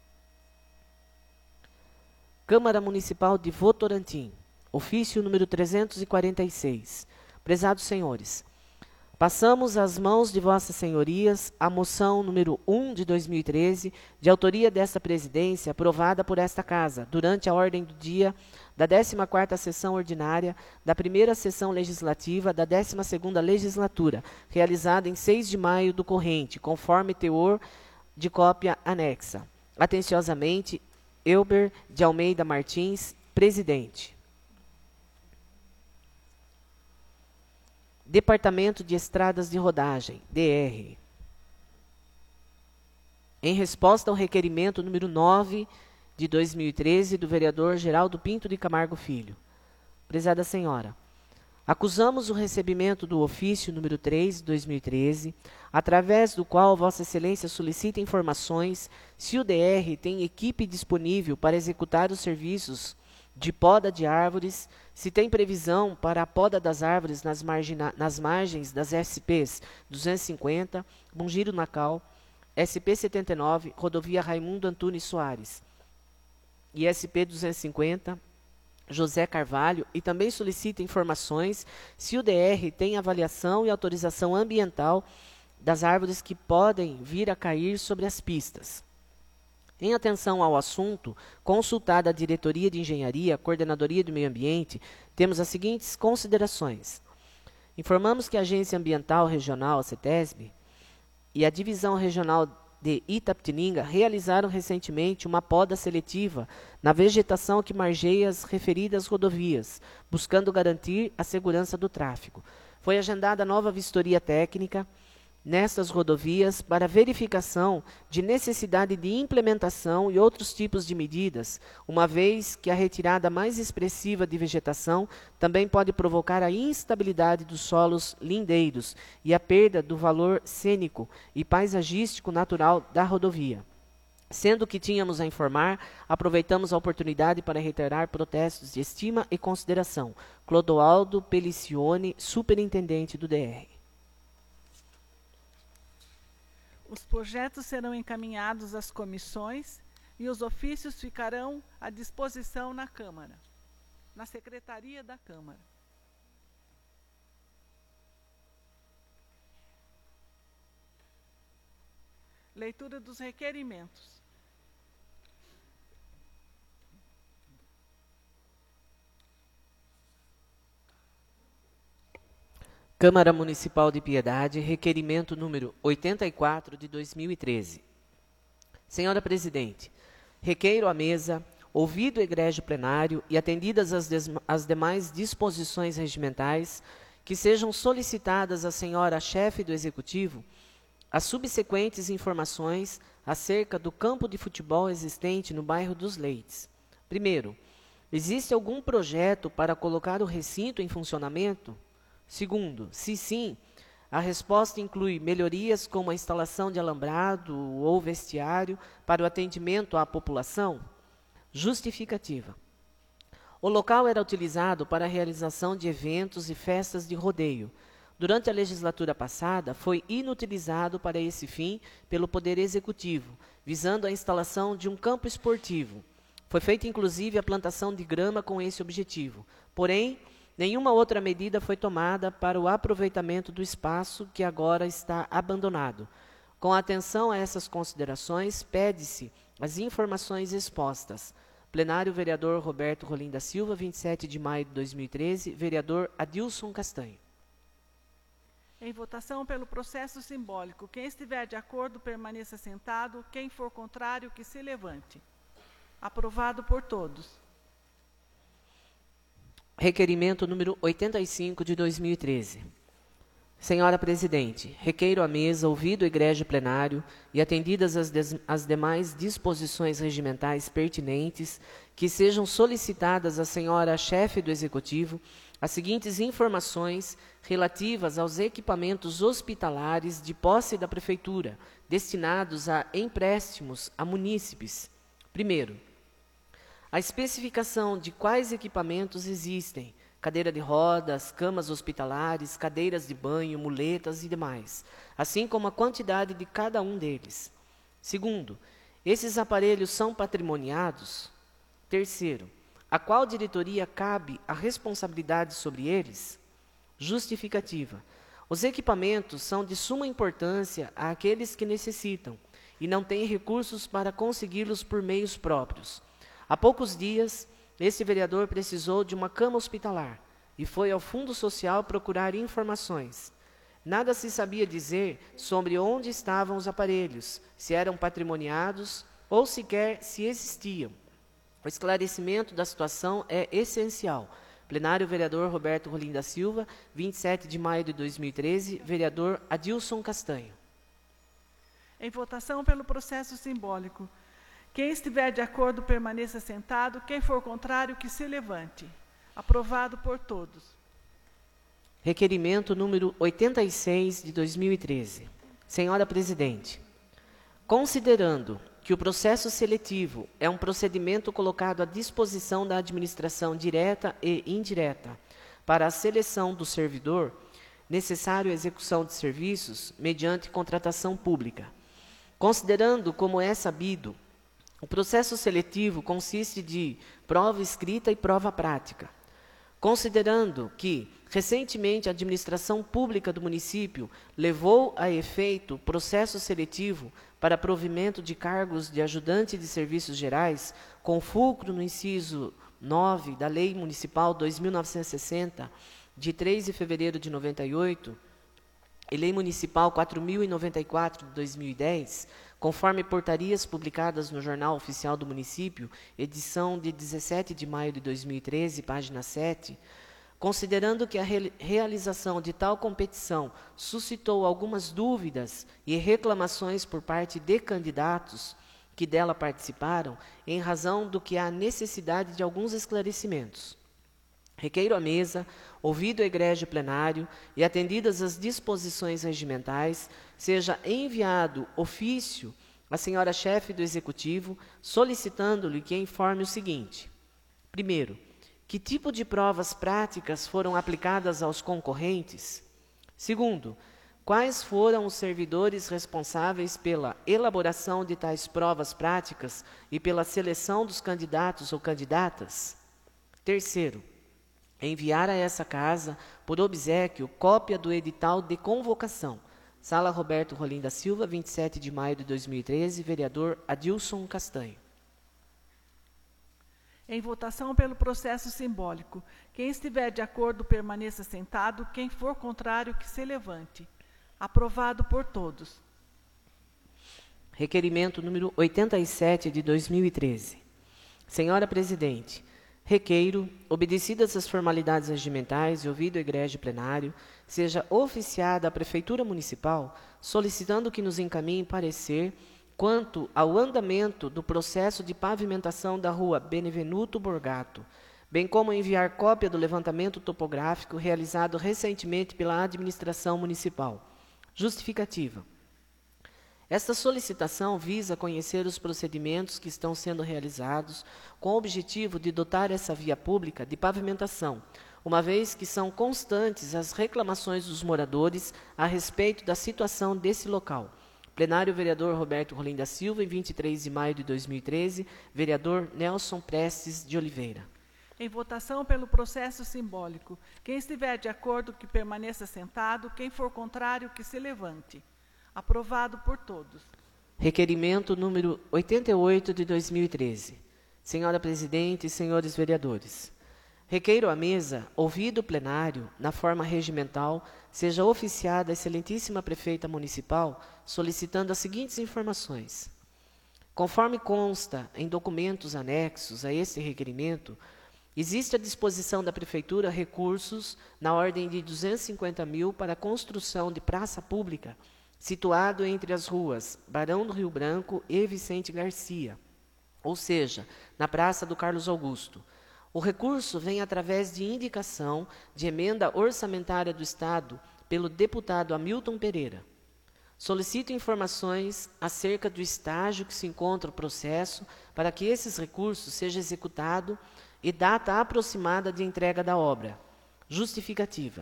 Câmara Municipal de Votorantim, ofício número trezentos e quarenta e seis. Prezados senhores, passamos às mãos de vossas senhorias a moção número um de dois mil e treze, de autoria desta presidência, aprovada por esta Casa, durante a ordem do dia da décima quarta sessão ordinária da primeira sessão legislativa da décima segunda legislatura, realizada em seis de maio do corrente, conforme teor de cópia anexa. Atenciosamente, Elber de Almeida Martins, presidente. Departamento de Estradas de Rodagem, D R. Em resposta ao requerimento número nove de dois mil e treze do vereador Geraldo Pinto de Camargo Filho. Prezada senhora, acusamos o recebimento do ofício número três de dois mil e treze, através do qual Vossa Excelência solicita informações se o D R tem equipe disponível para executar os serviços de poda de árvores, se tem previsão para a poda das árvores nas, margina, nas margens das S Ps duzentos e cinquenta, Bom Giro Nacal, S P setenta e nove, Rodovia Raimundo Antunes Soares, e S P duzentos e cinquenta, José Carvalho, e também solicita informações se o D R tem avaliação e autorização ambiental das árvores que podem vir a cair sobre as pistas. Em atenção ao assunto, consultada a Diretoria de Engenharia, Coordenadoria do Meio Ambiente, temos as seguintes considerações. Informamos que a Agência Ambiental Regional, a CETESB, e a Divisão Regional de Itapetininga realizaram recentemente uma poda seletiva na vegetação que margeia as referidas rodovias, buscando garantir a segurança do tráfego. Foi agendada nova vistoria técnica nestas rodovias para verificação de necessidade de implementação e outros tipos de medidas, uma vez que a retirada mais expressiva de vegetação também pode provocar a instabilidade dos solos lindeiros e a perda do valor cênico e paisagístico natural da rodovia. Sendo que tínhamos a informar, aproveitamos a oportunidade para reiterar protestos de estima e consideração. Clodoaldo Pelicione, superintendente do D R. Os projetos serão encaminhados às comissões e os ofícios ficarão à disposição na Câmara, na Secretaria da Câmara. Leitura dos requerimentos. Câmara Municipal de Piedade, requerimento número oitenta e quatro de dois mil e treze. Senhora Presidente, requeiro à mesa, ouvido o egrégio plenário e atendidas as, as demais disposições regimentais, que sejam solicitadas à senhora chefe do Executivo as subsequentes informações acerca do campo de futebol existente no bairro dos Leites. Primeiro, existe algum projeto para colocar o recinto em funcionamento? Segundo, se sim, a resposta inclui melhorias como a instalação de alambrado ou vestiário para o atendimento à população? Justificativa. O local era utilizado para a realização de eventos e festas de rodeio. Durante a legislatura passada, foi inutilizado para esse fim pelo Poder Executivo, visando a instalação de um campo esportivo. Foi feita inclusive a plantação de grama com esse objetivo. Porém, nenhuma outra medida foi tomada para o aproveitamento do espaço que agora está abandonado. Com atenção a essas considerações, pede-se as informações expostas. Plenário, vereador Roberto Rolim da Silva, vinte e sete de maio de dois mil e treze, vereador Adilson Castanho. Em votação pelo processo simbólico. Quem estiver de acordo, permaneça sentado. Quem for contrário, que se levante. Aprovado por todos. Requerimento número oitenta e cinco de dois mil e treze. Senhora Presidente, requeiro à mesa, ouvido o egrégio plenário e atendidas as, des, as demais disposições regimentais pertinentes, que sejam solicitadas à senhora chefe do Executivo as seguintes informações relativas aos equipamentos hospitalares de posse da Prefeitura, destinados a empréstimos a munícipes. Primeiro, a especificação de quais equipamentos existem: cadeira de rodas, camas hospitalares, cadeiras de banho, muletas e demais, assim como a quantidade de cada um deles. Segundo, esses aparelhos são patrimoniados? Terceiro, a qual diretoria cabe a responsabilidade sobre eles? Justificativa. Os equipamentos são de suma importância àqueles que necessitam e não têm recursos para consegui-los por meios próprios. Há poucos dias, este vereador precisou de uma cama hospitalar e foi ao Fundo Social procurar informações. Nada se sabia dizer sobre onde estavam os aparelhos, se eram patrimoniados ou sequer se existiam. O esclarecimento da situação é essencial. Plenário, vereador Roberto Rolim da Silva, vinte e sete de maio de dois mil e treze, vereador Adilson Castanho. Em votação pelo processo simbólico. Quem estiver de acordo, permaneça sentado. Quem for contrário, que se levante. Aprovado por todos. Requerimento número oitenta e seis de dois mil e treze. Senhora Presidente, considerando que o processo seletivo é um procedimento colocado à disposição da administração direta e indireta para a seleção do servidor, necessário à execução de serviços mediante contratação pública. Considerando, como é sabido, o processo seletivo consiste de prova escrita e prova prática. Considerando que, recentemente, a administração pública do município levou a efeito processo seletivo para provimento de cargos de ajudante de serviços gerais, com fulcro no inciso nove da Lei Municipal dois mil novecentos e sessenta, de três de fevereiro de noventa e oito, e Lei Municipal quatro mil e noventa e quatro de dois mil e dez, conforme portarias publicadas no Jornal Oficial do Município, edição de dezessete de maio de dois mil e treze, página sete, considerando que a re realização de tal competição suscitou algumas dúvidas e reclamações por parte de candidatos que dela participaram, em razão do que há necessidade de alguns esclarecimentos. Requeiro à mesa, ouvido o egrégio plenário e atendidas as disposições regimentais, seja enviado ofício à senhora chefe do Executivo, solicitando-lhe que informe o seguinte. Primeiro, que tipo de provas práticas foram aplicadas aos concorrentes? Segundo, quais foram os servidores responsáveis pela elaboração de tais provas práticas e pela seleção dos candidatos ou candidatas? Terceiro, enviar a essa casa, por obséquio, cópia do edital de convocação. Sala Roberto Rolim da Silva, vinte e sete de maio de dois mil e treze, vereador Adilson Castanho. Em votação pelo processo simbólico. Quem estiver de acordo, permaneça sentado. Quem for contrário, que se levante. Aprovado por todos. Requerimento número oitenta e sete de dois mil e treze. Senhora Presidente, requeiro, obedecidas as formalidades regimentais e ouvido o egrégio plenário, seja oficiada à Prefeitura Municipal, solicitando que nos encaminhe parecer quanto ao andamento do processo de pavimentação da rua Benevenuto Borgato, bem como enviar cópia do levantamento topográfico realizado recentemente pela administração municipal. Justificativa. Esta solicitação visa conhecer os procedimentos que estão sendo realizados com o objetivo de dotar essa via pública de pavimentação, uma vez que são constantes as reclamações dos moradores a respeito da situação desse local. Plenário, vereador Roberto Rolim da Silva, em vinte e três de maio de dois mil e treze, vereador Nelson Prestes de Oliveira. Em votação pelo processo simbólico. Quem estiver de acordo, que permaneça sentado. Quem for contrário, que se levante. Aprovado por todos. Requerimento número oitenta e oito de dois mil e treze. Senhora Presidente e senhores vereadores, Requeiro à mesa, ouvido o plenário, na forma regimental, seja oficiada a excelentíssima prefeita municipal, solicitando as seguintes informações. Conforme consta em documentos anexos a este requerimento, existe à disposição da Prefeitura recursos na ordem de duzentos e cinquenta mil para a construção de praça pública, situado entre as ruas Barão do Rio Branco e Vicente Garcia, ou seja, na Praça do Carlos Augusto. O recurso vem através de indicação de emenda orçamentária do Estado pelo deputado Hamilton Pereira. Solicito informações acerca do estágio que se encontra o processo para que esses recursos sejam executados e data aproximada de entrega da obra. Justificativa.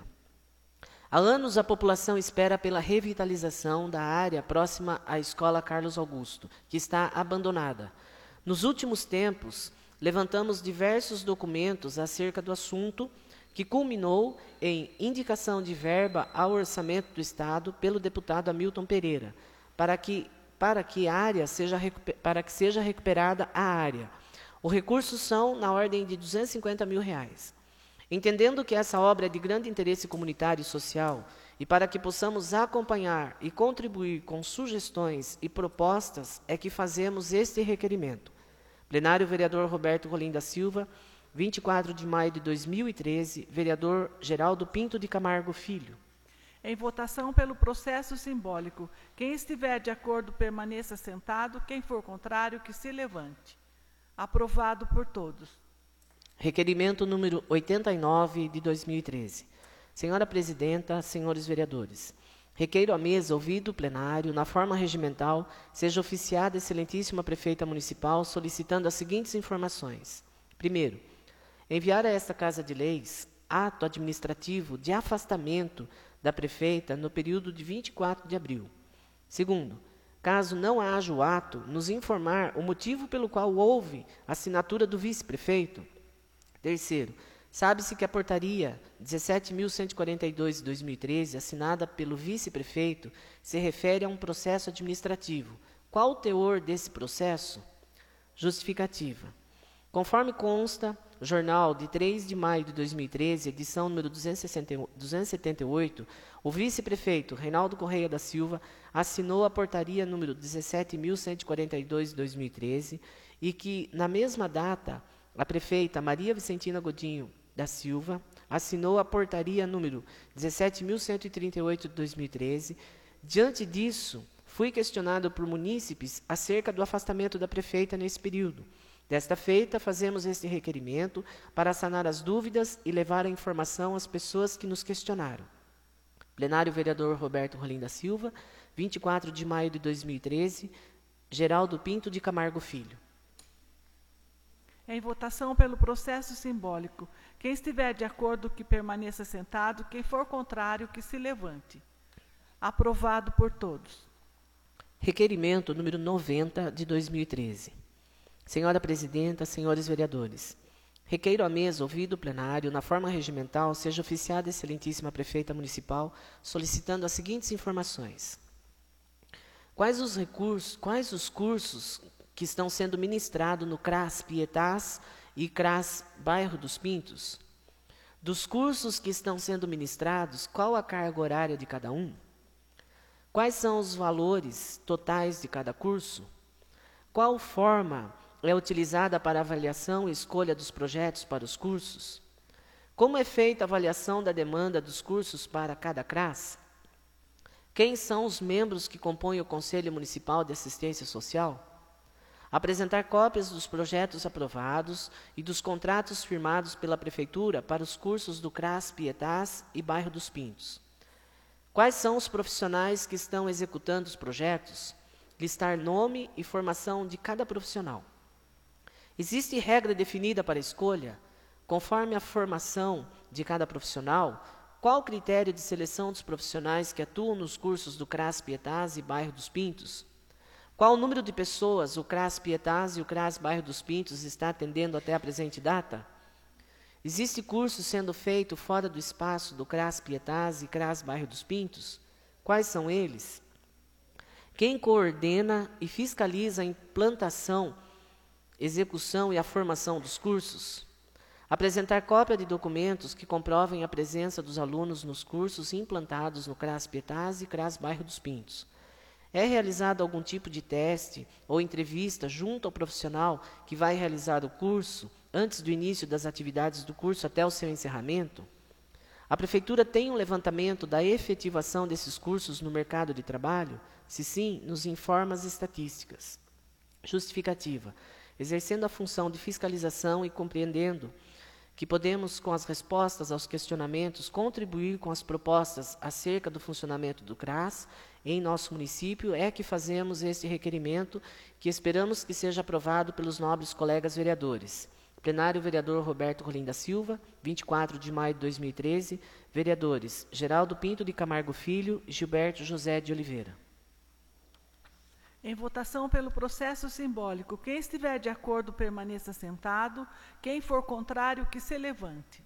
Há anos a população espera pela revitalização da área próxima à Escola Carlos Augusto, que está abandonada. Nos últimos tempos, levantamos diversos documentos acerca do assunto, que culminou em indicação de verba ao orçamento do Estado pelo deputado Hamilton Pereira, para que, para que, a área seja, para que seja recuperada a área. Os recursos são na ordem de duzentos e cinquenta mil reais. Entendendo que essa obra é de grande interesse comunitário e social, e para que possamos acompanhar e contribuir com sugestões e propostas, é que fazemos este requerimento. Plenário Vereador Roberto Rolim da Silva, vinte e quatro de maio de dois mil e treze, Vereador Geraldo Pinto de Camargo Filho. Em votação pelo processo simbólico, quem estiver de acordo permaneça sentado, quem for contrário que se levante. Aprovado por todos. Requerimento número oitenta e nove de dois mil e treze. Senhora Presidenta, senhores vereadores, requeiro à mesa, ouvido o plenário, na forma regimental, seja oficiada a excelentíssima prefeita municipal, solicitando as seguintes informações. Primeiro, enviar a esta Casa de Leis ato administrativo de afastamento da prefeita no período de vinte e quatro de abril. Segundo, caso não haja o ato, nos informar o motivo pelo qual houve assinatura do vice-prefeito. Terceiro, sabe-se que a portaria dezessete mil cento e quarenta e dois de dois mil e treze, assinada pelo vice-prefeito, se refere a um processo administrativo. Qual o teor desse processo? Justificativa. Conforme consta, jornal de três de maio de dois mil e treze, edição número duzentos e setenta e oito, o vice-prefeito Reinaldo Correia da Silva assinou a portaria número dezessete mil cento e quarenta e dois de dois mil e treze e que, na mesma data, a prefeita Maria Vicentina Godinho da Silva assinou a portaria número dezessete mil cento e trinta e oito de dois mil e treze. Diante disso, fui questionado por munícipes acerca do afastamento da prefeita nesse período. Desta feita, fazemos este requerimento para sanar as dúvidas e levar a informação às pessoas que nos questionaram. Plenário Vereador Roberto Rolim da Silva, vinte e quatro de maio de dois mil e treze, Geraldo Pinto de Camargo Filho. Em votação pelo processo simbólico, quem estiver de acordo que permaneça sentado, quem for contrário que se levante. Aprovado por todos. Requerimento número noventa de dois mil e treze. Senhora Presidenta, senhores vereadores, requeiro à mesa, ouvido o plenário, na forma regimental, seja oficiada a excelentíssima prefeita municipal, solicitando as seguintes informações. Quais os recursos, quais os cursos que estão sendo ministrados no CRAS Pietás e CRAS Bairro dos Pintos? Dos cursos que estão sendo ministrados, qual a carga horária de cada um? Quais são os valores totais de cada curso? Qual forma é utilizada para avaliação e escolha dos projetos para os cursos? Como é feita a avaliação da demanda dos cursos para cada CRAS? Quem são os membros que compõem o Conselho Municipal de Assistência Social? Apresentar cópias dos projetos aprovados e dos contratos firmados pela Prefeitura para os cursos do CRAS Pietás e Bairro dos Pintos. Quais são os profissionais que estão executando os projetos? Listar nome e formação de cada profissional. Existe regra definida para a escolha? Conforme a formação de cada profissional, qual o critério de seleção dos profissionais que atuam nos cursos do CRAS Pietás e Bairro dos Pintos? Qual o número de pessoas o CRAS Pietás e o CRAS Bairro dos Pintos está atendendo até a presente data? Existe curso sendo feito fora do espaço do CRAS Pietás e CRAS Bairro dos Pintos? Quais são eles? Quem coordena e fiscaliza a implantação, execução e a formação dos cursos? Apresentar cópia de documentos que comprovem a presença dos alunos nos cursos implantados no CRAS Pietás e CRAS Bairro dos Pintos. É realizado algum tipo de teste ou entrevista junto ao profissional que vai realizar o curso, antes do início das atividades do curso até o seu encerramento? A Prefeitura tem um levantamento da efetivação desses cursos no mercado de trabalho? Se sim, nos informa as estatísticas. Justificativa. Exercendo a função de fiscalização e compreendendo que podemos, com as respostas aos questionamentos, contribuir com as propostas acerca do funcionamento do CRAS em nosso município, é que fazemos este requerimento, que esperamos que seja aprovado pelos nobres colegas vereadores. Plenário, vereador Roberto Rolim da Silva, vinte e quatro de maio de dois mil e treze. Vereadores Geraldo Pinto de Camargo Filho e Gilberto José de Oliveira. Em votação pelo processo simbólico, quem estiver de acordo permaneça sentado, quem for contrário que se levante.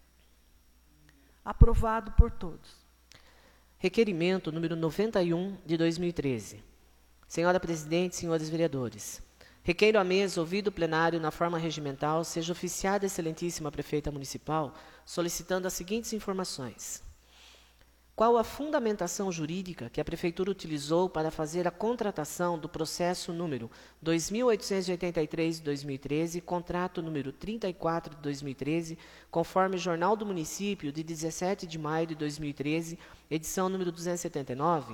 Aprovado por todos. Requerimento número noventa e um de dois mil e treze. Senhora Presidente, senhores vereadores, requeiro à mesa, ouvido o plenário na forma regimental, seja oficiada a excelentíssima prefeita municipal, solicitando as seguintes informações. Qual a fundamentação jurídica que a Prefeitura utilizou para fazer a contratação do processo número dois mil oitocentos e oitenta e três de dois mil e treze, contrato número trinta e quatro de dois mil e treze, conforme Jornal do Município de dezessete de maio de dois mil e treze, edição número duzentos e setenta e nove?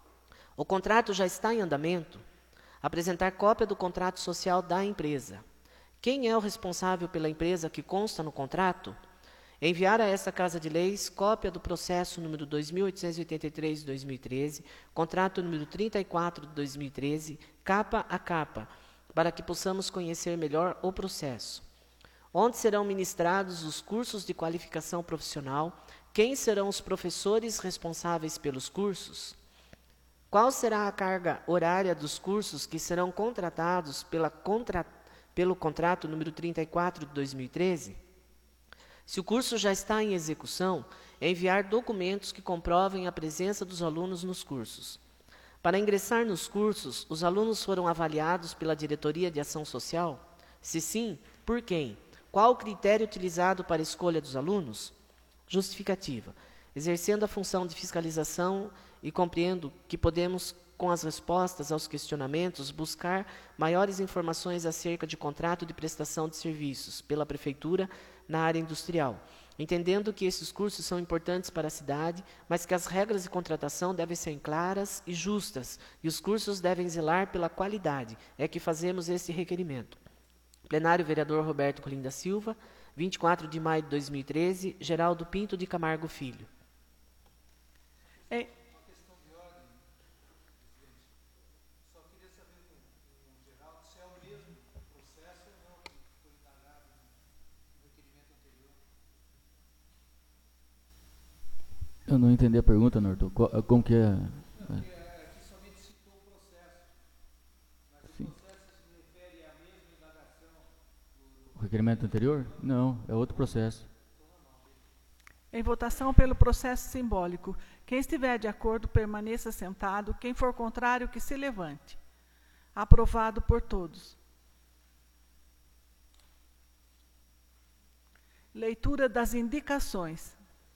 O contrato já está em andamento? Apresentar cópia do contrato social da empresa. Quem é o responsável pela empresa que consta no contrato? Enviar a esta Casa de Leis cópia do processo número dois mil oitocentos e oitenta e três de dois mil e treze, contrato número trinta e quatro de dois mil e treze, capa a capa, para que possamos conhecer melhor o processo. Onde serão ministrados os cursos de qualificação profissional? Quem serão os professores responsáveis pelos cursos? Qual será a carga horária dos cursos que serão contratados pela contra, pelo contrato número trinta e quatro de dois mil e treze? Se o curso já está em execução, enviar documentos que comprovem a presença dos alunos nos cursos. Para ingressar nos cursos, os alunos foram avaliados pela Diretoria de Ação Social? Se sim, por quem? Qual o critério utilizado para a escolha dos alunos? Justificativa. Exercendo a função de fiscalização e compreendo que podemos, com as respostas aos questionamentos, buscar maiores informações acerca de contrato de prestação de serviços pela Prefeitura na área industrial, entendendo que esses cursos são importantes para a cidade, mas que as regras de contratação devem ser claras e justas, e os cursos devem zelar pela qualidade, é que fazemos esse requerimento. Plenário, vereador Roberto Rolim da Silva, vinte e quatro de maio de dois mil e treze, Geraldo Pinto de Camargo Filho. É. Eu não entendi a pergunta, Norton. Como que é? Porque aqui somente citou o processo, mas o processo se refere à mesma indagação. O requerimento anterior? Não, é outro processo. Em votação pelo processo simbólico, quem estiver de acordo permaneça sentado, quem for contrário que se levante. Aprovado por todos. Leitura das indicações.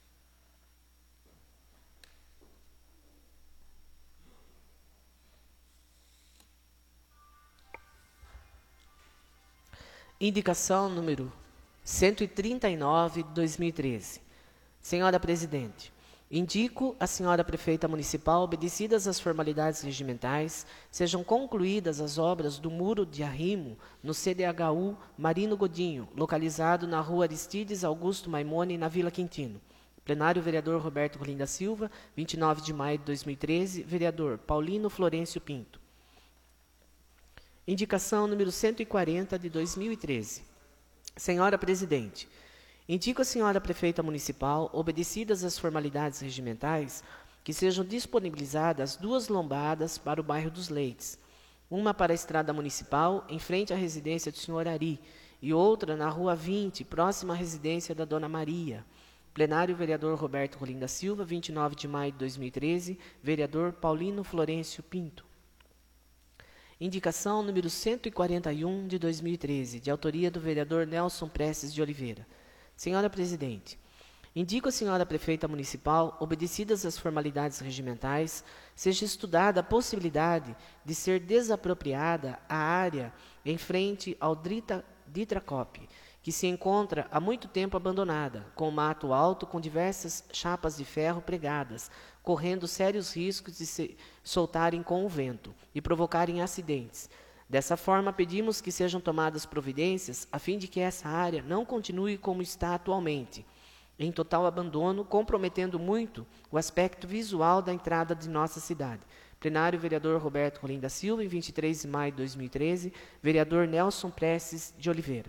Indicação número cento e trinta e nove de dois mil e treze. Senhora Presidente, indico à senhora Prefeita Municipal, obedecidas as formalidades regimentais, sejam concluídas as obras do muro de arrimo no C D H U Marino Godinho, localizado na rua Aristides Augusto Maimone, na Vila Quintino. Plenário, vereador Roberto Rolim da Silva, vinte e nove de maio de dois mil e treze, vereador Paulino Florencio Pinto. Indicação número cento e quarenta de dois mil e treze. Senhora Presidente, indico à senhora Prefeita Municipal, obedecidas as formalidades regimentais, que sejam disponibilizadas duas lombadas para o bairro dos Leites, uma para a estrada municipal, em frente à residência do senhor Ari, e outra na rua vinte, próxima à residência da dona Maria. Plenário, vereador Roberto Rolim da Silva, vinte e nove de maio de dois mil e treze, vereador Paulino Florencio Pinto. Indicação número cento e quarenta e um de dois mil e treze, de autoria do vereador Nelson Prestes de Oliveira. Senhora Presidente, indico à Senhora Prefeita Municipal, obedecidas as formalidades regimentais, seja estudada a possibilidade de ser desapropriada a área em frente ao Drita, Ditracop, que se encontra há muito tempo abandonada, com mato alto com diversas chapas de ferro pregadas, correndo sérios riscos de se soltarem com o vento e provocarem acidentes. Dessa forma, pedimos que sejam tomadas providências a fim de que essa área não continue como está atualmente, em total abandono, comprometendo muito o aspecto visual da entrada de nossa cidade. Plenário, vereador Roberto Rolim da Silva, em vinte e três de maio de dois mil e treze, vereador Nelson Prestes de Oliveira.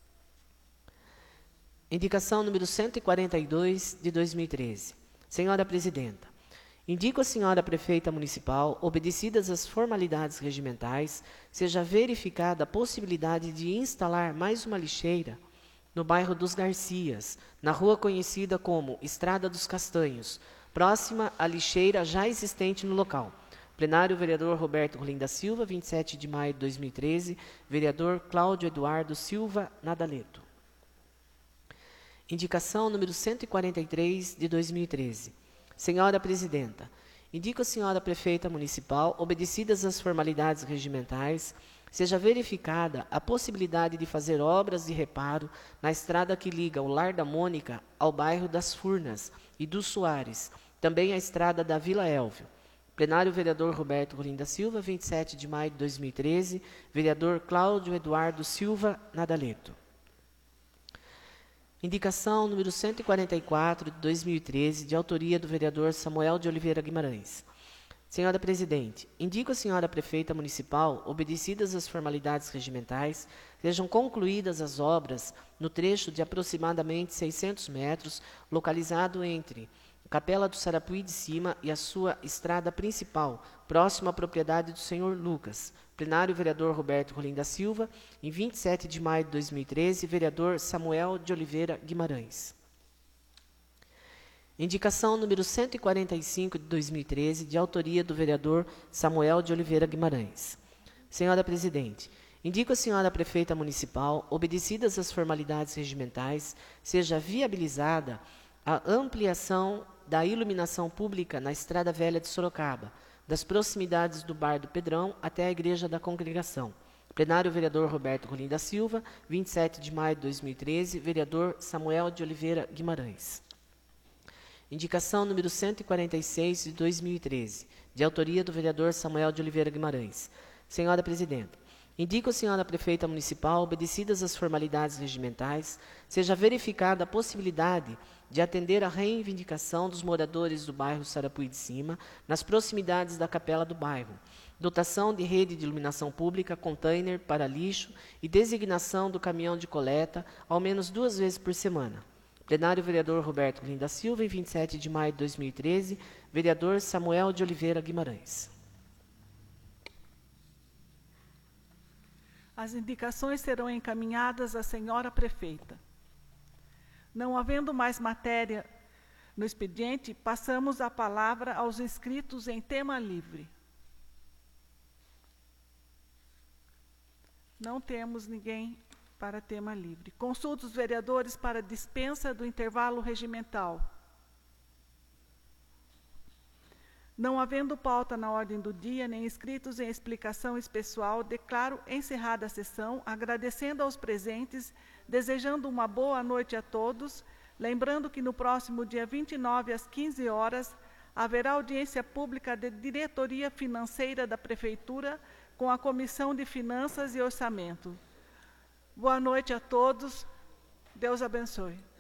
Indicação número cento e quarenta e dois, de dois mil e treze. Senhora Presidenta, indico à Senhora Prefeita Municipal, obedecidas as formalidades regimentais, seja verificada a possibilidade de instalar mais uma lixeira no bairro dos Garcias, na rua conhecida como Estrada dos Castanhos, próxima à lixeira já existente no local. Plenário, vereador Roberto Rolim da Silva, vinte e sete de maio de dois mil e treze, vereador Cláudio Eduardo Silva Nadaleto. Indicação número cento e quarenta e três, de dois mil e treze. Senhora Presidenta, indico à Senhora Prefeita Municipal, obedecidas as formalidades regimentais, seja verificada a possibilidade de fazer obras de reparo na estrada que liga o Lar da Mônica ao bairro das Furnas e dos Soares, também a estrada da Vila Elvio. Plenário, vereador Roberto Rolim da Silva, vinte e sete de maio de dois mil e treze, vereador Cláudio Eduardo Silva Nadaleto. Indicação número cento e quarenta e quatro, de dois mil e treze, de autoria do vereador Samuel de Oliveira Guimarães. Senhora Presidente, indico à Senhora Prefeita Municipal, obedecidas as formalidades regimentais, sejam concluídas as obras no trecho de aproximadamente seiscentos metros, localizado entre Capela do Sarapuí de Cima e a sua estrada principal, próximo à propriedade do senhor Lucas. Plenário, vereador Roberto Rolim da Silva, em vinte e sete de maio de dois mil e treze, vereador Samuel de Oliveira Guimarães. Indicação número cento e quarenta e cinco, de dois mil e treze, de autoria do vereador Samuel de Oliveira Guimarães. Senhora Presidente, indico à Senhora Prefeita Municipal, obedecidas as formalidades regimentais, seja viabilizada a ampliação da iluminação pública na Estrada Velha de Sorocaba, das proximidades do Bar do Pedrão até a Igreja da Congregação. Plenário, vereador Roberto Rolim da Silva, vinte e sete de maio de dois mil e treze, vereador Samuel de Oliveira Guimarães. Indicação número cento e quarenta e seis, de dois mil e treze, de autoria do vereador Samuel de Oliveira Guimarães. Senhora Presidenta, indico à Senhora Prefeita Municipal, obedecidas as formalidades regimentais, seja verificada a possibilidade de atender à reivindicação dos moradores do bairro Sarapuí de Cima, nas proximidades da capela do bairro, dotação de rede de iluminação pública, container para lixo e designação do caminhão de coleta ao menos duas vezes por semana. Plenário, vereador Roberto Rolim da Silva, em vinte e sete de maio de dois mil e treze, vereador Samuel de Oliveira Guimarães. As indicações serão encaminhadas à Senhora Prefeita. Não havendo mais matéria no expediente, passamos a palavra aos inscritos em tema livre. Não temos ninguém para tema livre. Consulto os vereadores para dispensa do intervalo regimental. Não havendo pauta na ordem do dia, nem inscritos em explicação especial, declaro encerrada a sessão, agradecendo aos presentes, desejando uma boa noite a todos, lembrando que no próximo dia vinte e nove, às quinze horas, haverá audiência pública de diretoria financeira da Prefeitura com a Comissão de Finanças e Orçamento. Boa noite a todos. Deus abençoe.